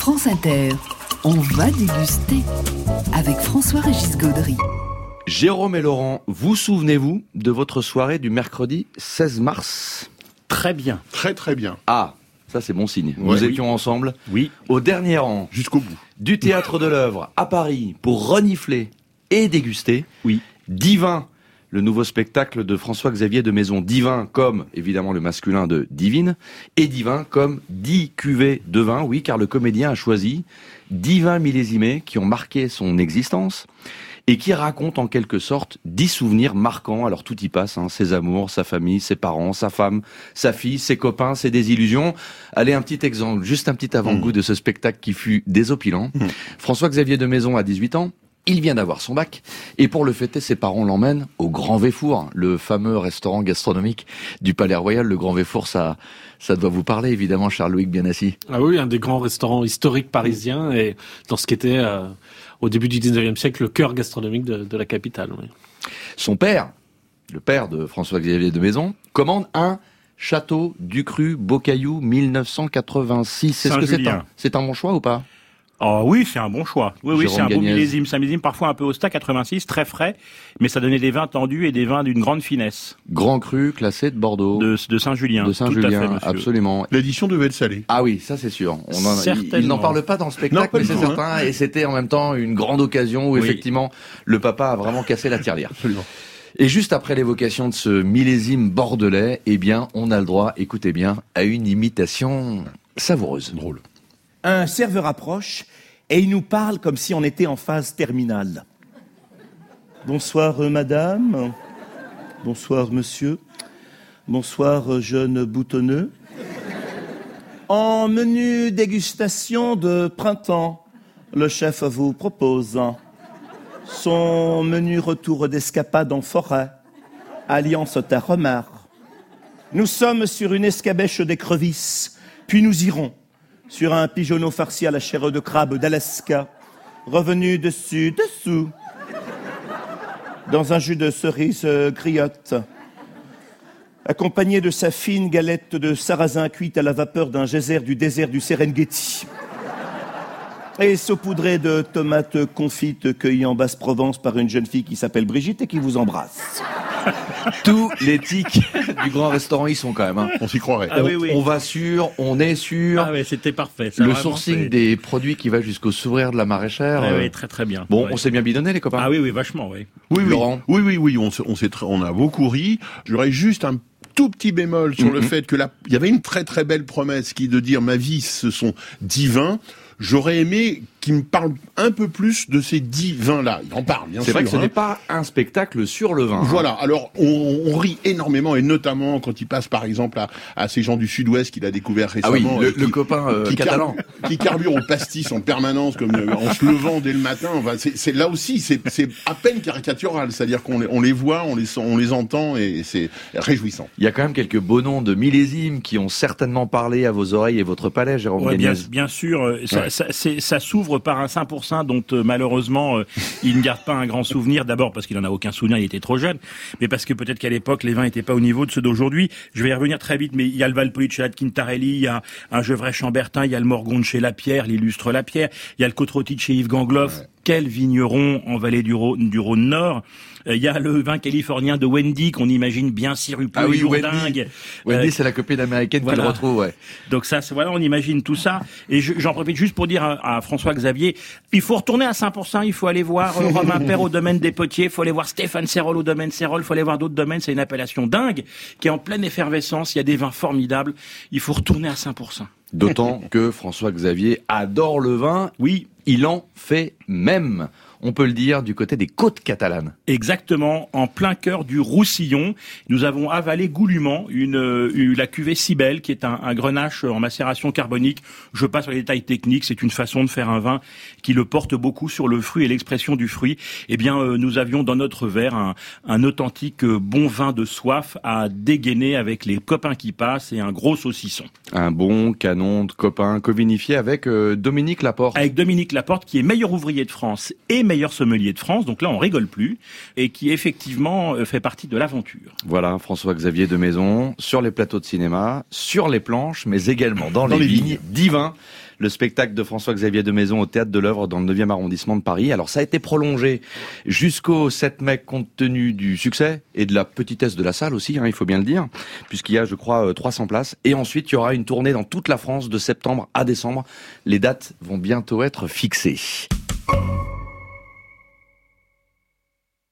France Inter, on va déguster avec François-Régis Gaudry. Jérôme et Laurent, vous souvenez-vous de votre soirée du mercredi 16 mars ? Très bien. Très très bien. Ah, ça c'est bon signe. Ouais. Nous étions ensemble au dernier rang Jusqu'au bout. du Théâtre de l'Œuvre à Paris pour renifler et déguster. Divin, le nouveau spectacle de François-Xavier de Maison. Divin comme, évidemment, le masculin de divine, et divin comme 10 cuvées de vin, oui, car le comédien a choisi 10 vins millésimés qui ont marqué son existence et qui racontent en quelque sorte 10 souvenirs marquants. Alors tout y passe, ses amours, sa famille, ses parents, sa femme, sa fille, ses copains, ses désillusions. Allez, un petit exemple, juste un petit avant-goût de ce spectacle qui fut désopilant. François-Xavier de Maison a 18 ans. Il vient d'avoir son bac, et pour le fêter, ses parents l'emmènent au Grand Véfour, le fameux restaurant gastronomique du Palais Royal. Le Grand Véfour, ça doit vous parler, évidemment, cher Loïc Bianassi. Ah oui, un des grands restaurants historiques parisiens, et dans ce qui était, au début du 19e siècle, le cœur gastronomique de la capitale. Oui. Son père, le père de François-Xavier de Maison, commande un Château du Cru Beaucaillou 1986. Est-ce que c'est un bon choix ou pas ? Oh oui, c'est un bon choix. Oui, Jérôme c'est un beau Gagnez. millésime. C'est un millésime parfois un peu austère, 86, très frais, mais ça donnait des vins tendus et des vins d'une grande finesse. Grand Cru, classé de Bordeaux. De Saint-Julien. De Saint-Julien, tout à fait, monsieur. absolument. L'édition devait être salée. Ah oui, ça c'est sûr. Il n'en parle pas dans le spectacle, Non, pas mais du c'est tout, certain. Et c'était en même temps une grande occasion où Oui. effectivement le papa a vraiment cassé la tirelire. Absolument. Et juste après l'évocation de ce millésime bordelais, eh bien, on a le droit, écoutez bien, à une imitation savoureuse. Drôle. Un serveur approche et il nous parle comme si on était en phase terminale. Bonsoir madame, bonsoir monsieur, bonsoir jeune boutonneux. En menu dégustation de printemps, le chef vous propose son menu retour d'escapade en forêt, alliance terre-mer. Nous sommes sur une escabèche d'écrevisses, puis nous irons sur un pigeonneau farci à la chair de crabe d'Alaska, revenu dessous, dans un jus de cerise griotte, accompagné de sa fine galette de sarrasin cuite à la vapeur d'un geyser du désert du Serengeti, et saupoudré de tomates confites cueillies en Basse-Provence par une jeune fille qui s'appelle Brigitte et qui vous embrasse. Tous les tics du grand restaurant y sont quand même. On s'y croirait. Ah oui. On va sûr, on est sûr. Ah oui, c'était parfait. Ça, Le vraiment, sourcing c'est- des produits qui va jusqu'au sourire de la maraîchère. Oui, très très bien. Bon, Ouais. on s'est bien bidonné les copains. Ah oui, vachement, oui. Oui, Laurent. oui, on a beaucoup ri. J'aurais juste un tout petit bémol sur le fait que il y avait une très très belle promesse qui est de dire ma vie ce sont 10 vins. J'aurais aimé qu'il me parle un peu plus de ces 10 vins-là. Il en parle, bien sûr. C'est vrai que ce hein. n'est pas un spectacle sur le vin. Voilà, alors on rit énormément, et notamment quand il passe par exemple à ces gens du Sud-Ouest qu'il a découvert Ah oui, récemment. le copain catalan. Qui carbure au pastis en permanence, comme en se levant dès le matin. Enfin, c'est là aussi, c'est à peine caricatural, c'est-à-dire on les voit, on les entend, et c'est réjouissant. Il y a quand même quelques beaux noms de millésimes qui ont certainement parlé à vos oreilles et votre palais, Jérôme Ouais, Gagnez. bien sûr, ça s'ouvre par un 5% dont malheureusement il ne garde pas un grand souvenir. D'abord parce qu'il en a aucun souvenir, il était trop jeune, mais parce que peut-être qu'à l'époque les vins n'étaient pas au niveau de ceux d'aujourd'hui. Je vais y revenir très vite, mais il y a le Valpolicella chez Latquintarelli, il y a un Gevrey Chambertin, il y a le Morgon de chez Lapierre, l'illustre Lapierre, il y a le Côte-Rôti de chez Yves Gangloff. Ouais. Quel vigneron en vallée du Rhône Nord. Il y a le vin californien de Wendy qu'on imagine bien sirupeux, lourdingue. Wendy, c'est la copine américaine qui le retrouve, ouais. Donc ça, voilà, on imagine tout ça. Et j'en profite juste pour dire à François-Xavier, il faut retourner à Saint-Pourçain, il faut aller voir Romain Père au domaine des Potiers, il faut aller voir Stéphane Serol au domaine Serol, il faut aller voir d'autres domaines, c'est une appellation dingue, qui est en pleine effervescence, il y a des vins formidables, il faut retourner à Saint-Pourçain. D'autant que François-Xavier adore le vin. Oui. Il en fait même, on peut le dire, du côté des côtes catalanes. Exactement, en plein cœur du Roussillon. Nous avons avalé goulûment la cuvée Cybèle, qui est un grenache en macération carbonique. Je passe sur les détails techniques, c'est une façon de faire un vin qui le porte beaucoup sur le fruit et l'expression du fruit. Eh bien, nous avions dans notre verre un authentique bon vin de soif à dégainer avec les copains qui passent et un gros saucisson. Un bon canon de copains co-vinifié avec Dominique Laporte. Avec Dominique Laporte, qui est meilleur ouvrier de France et meilleur sommelier de France, donc là on rigole plus, et qui effectivement fait partie de l'aventure. Voilà, François-Xavier de Maison, sur les plateaux de cinéma, sur les planches, mais également dans les vignes, divin. le spectacle de François-Xavier de Maison au Théâtre de l'Œuvre dans le 9e arrondissement de Paris. Alors ça a été prolongé jusqu'au 7 mai compte tenu du succès et de la petitesse de la salle aussi, il faut bien le dire, puisqu'il y a, je crois, 300 places. Et ensuite, il y aura une tournée dans toute la France de septembre à décembre. Les dates vont bientôt être fixées.